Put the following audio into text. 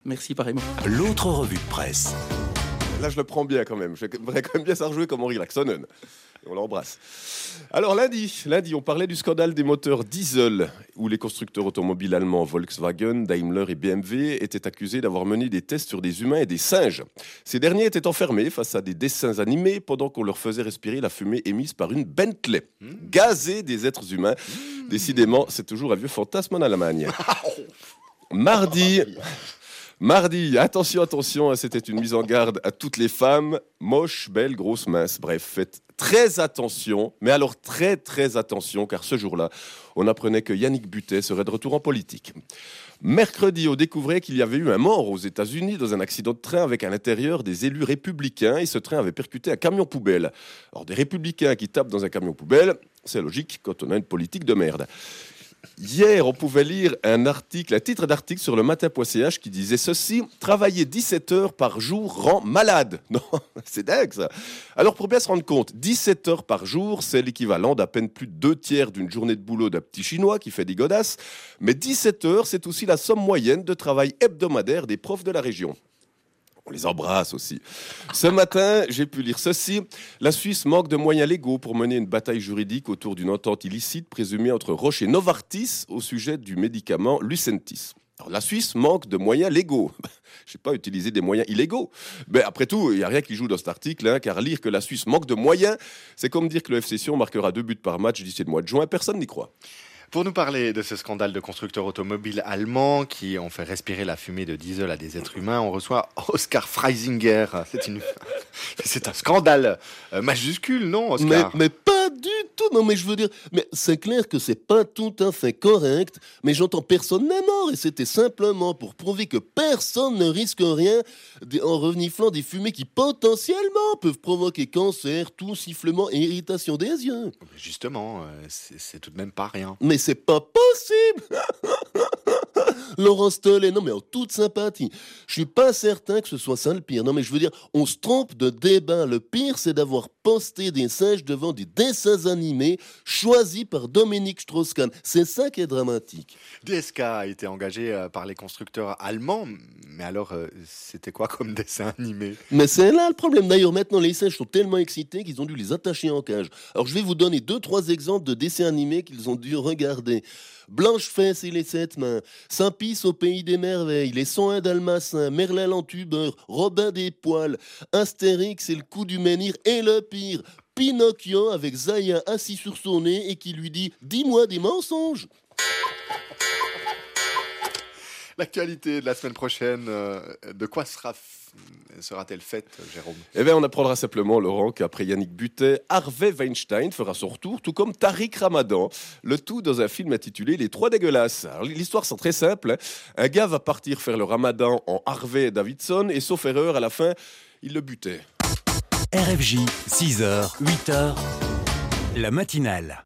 Merci pareillement. L'autre revue de presse. Là, je le prends bien quand même. J'aimerais quand même bien ça rejouer comme Henri Laaksonen. On l'embrasse. Alors lundi, on parlait du scandale des moteurs diesel, où les constructeurs automobiles allemands Volkswagen, Daimler et BMW étaient accusés d'avoir mené des tests sur des humains et des singes. Ces derniers étaient enfermés face à des dessins animés pendant qu'on leur faisait respirer la fumée émise par une Bentley. Gazer des êtres humains. Décidément, c'est toujours un vieux fantasme en Allemagne. Mardi, attention, c'était une mise en garde à toutes les femmes, moches, belles, grosses, minces. Bref, faites très attention, mais alors très très attention, car ce jour-là, on apprenait que Yannick Butet serait de retour en politique. Mercredi, on découvrait qu'il y avait eu un mort aux États-Unis dans un accident de train avec à l'intérieur des élus républicains, et ce train avait percuté un camion poubelle. Alors des républicains qui tapent dans un camion poubelle, c'est logique quand on a une politique de merde. Hier, on pouvait lire un titre d'article sur le matin.ch qui disait ceci: travailler 17 heures par jour rend malade. Non, c'est dingue ça. Alors pour bien se rendre compte, 17 heures par jour, c'est l'équivalent d'à peine plus de 2/3 d'une journée de boulot d'un petit Chinois qui fait des godasses. Mais 17 heures, c'est aussi la somme moyenne de travail hebdomadaire des profs de la région. On les embrasse aussi. Ce matin, j'ai pu lire ceci. La Suisse manque de moyens légaux pour mener une bataille juridique autour d'une entente illicite présumée entre Roche et Novartis au sujet du médicament Lucentis. Alors, la Suisse manque de moyens légaux. Je n'ai pas utilisé des moyens illégaux. Mais après tout, il n'y a rien qui joue dans cet article, car lire que la Suisse manque de moyens, c'est comme dire que le FC Sion marquera 2 buts par match d'ici le mois de juin. Personne n'y croit. Pour nous parler de ce scandale de constructeurs automobiles allemands qui ont fait respirer la fumée de diesel à des êtres humains, on reçoit Oscar Freisinger. C'est un scandale majuscule, non, Oscar? Mais pas du tout. Non, mais je veux dire, mais c'est clair que c'est pas tout à fait correct. Mais j'entends personne n'est mort et c'était simplement pour prouver que personne ne risque rien en reniflant des fumées qui potentiellement peuvent provoquer cancer, toux, sifflement et irritation des yeux. Justement, c'est tout de même pas rien. Mais c'est pas possible. Laurent Stollet, non mais en toute sympathie, je suis pas certain que ce soit ça le pire. Non mais je veux dire, on se trompe de débat. Le pire, c'est d'avoir posté des singes devant des dessins animés choisis par Dominique Strauss-Kahn. C'est ça qui est dramatique. DSK a été engagé par les constructeurs allemands, mais alors c'était quoi comme dessin animé? Mais c'est là le problème. D'ailleurs, maintenant, les singes sont tellement excités qu'ils ont dû les attacher en cage. Alors je vais vous donner 2-3 exemples de dessins animés qu'ils ont dû regarder. Blanche-Fesse et les 7 mains, Saint-Pisse au pays des merveilles, les 101 Dalmatiens, Merlin l'entubeur, Robin des poils, Astérix et le coup du menhir et le pire, Pinocchio avec Zaya assis sur son nez et qui lui dit « Dis-moi des mensonges !» L'actualité de la semaine prochaine, de quoi sera-t-elle faite, Jérôme? Eh bien, on apprendra simplement, Laurent, qu'après Yannick Butet, Harvey Weinstein fera son retour, tout comme Tariq Ramadan. Le tout dans un film intitulé Les Trois Dégueulasses. Alors, l'histoire, c'est très simple. Un gars va partir faire le Ramadan en Harvey Davidson et, sauf erreur, à la fin, il le butait. RFJ, 6h, 8h, la matinale.